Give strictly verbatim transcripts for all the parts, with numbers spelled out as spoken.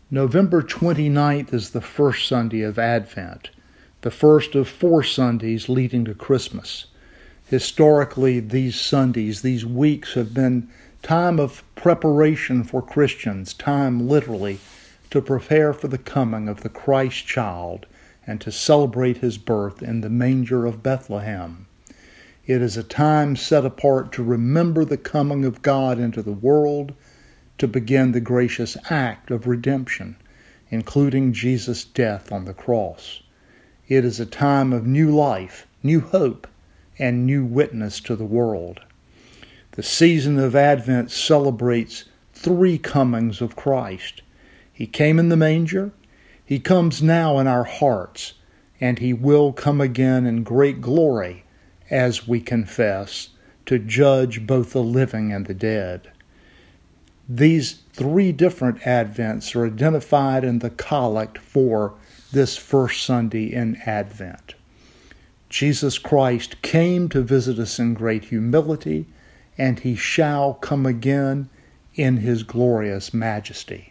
November twenty-ninth is the first Sunday of Advent, the first of four Sundays leading to Christmas. Historically, these Sundays, these weeks have been time of preparation for Christians, time literally to prepare for the coming of the Christ child and to celebrate his birth in the manger of Bethlehem. It is a time set apart to remember the coming of God into the world, to begin the gracious act of redemption, including Jesus' death on the cross. It is a time of new life, new hope, and new witness to the world. The season of Advent celebrates three comings of Christ. He came in the manger, he comes now in our hearts, and he will come again in great glory, as we confess, to judge both the living and the dead. These three different Advents are identified in the collect for this first Sunday in Advent. Jesus Christ came to visit us in great humility, and he shall come again in his glorious majesty.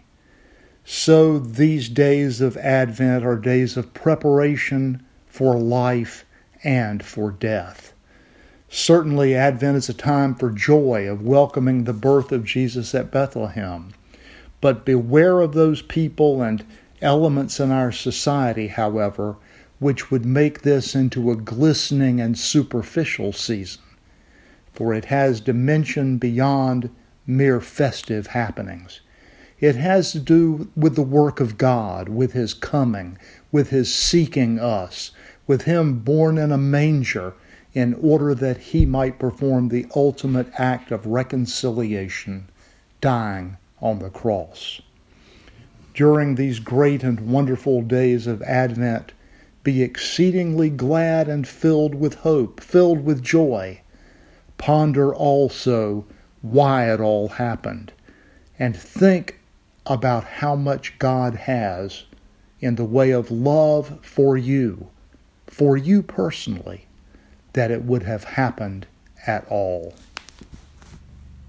So these days of Advent are days of preparation for life and for death. Certainly, Advent is a time for joy of welcoming the birth of Jesus at Bethlehem. But beware of those people and elements in our society, however, which would make this into a glistening and superficial season, for it has dimension beyond mere festive happenings. It has to do with the work of God, with his coming, with his seeking us, with him born in a manger, in order that he might perform the ultimate act of reconciliation, dying on the cross. During these great and wonderful days of Advent, be exceedingly glad and filled with hope, filled with joy. Ponder also why it all happened, and think about how much God has in the way of love for you, for you personally, that it would have happened at all.